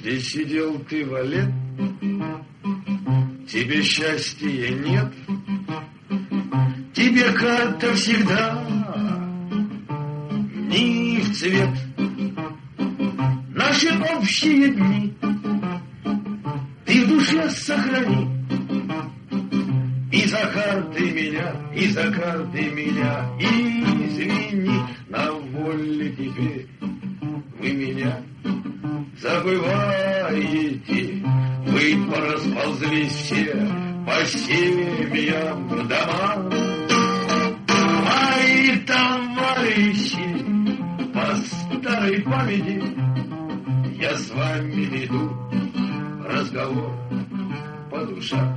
Где сидел ты, Валет? Тебе счастья нет. Тебе как-то всегда не в цвет. Наши общие дни ты в душе сохрани. И за карты меня, и за карты меня, извини, на воле теперь вы меня забываете. Вы порасползлись все по семьям домам. Мои товарищи, по старой памяти я с вами веду разговор по душам.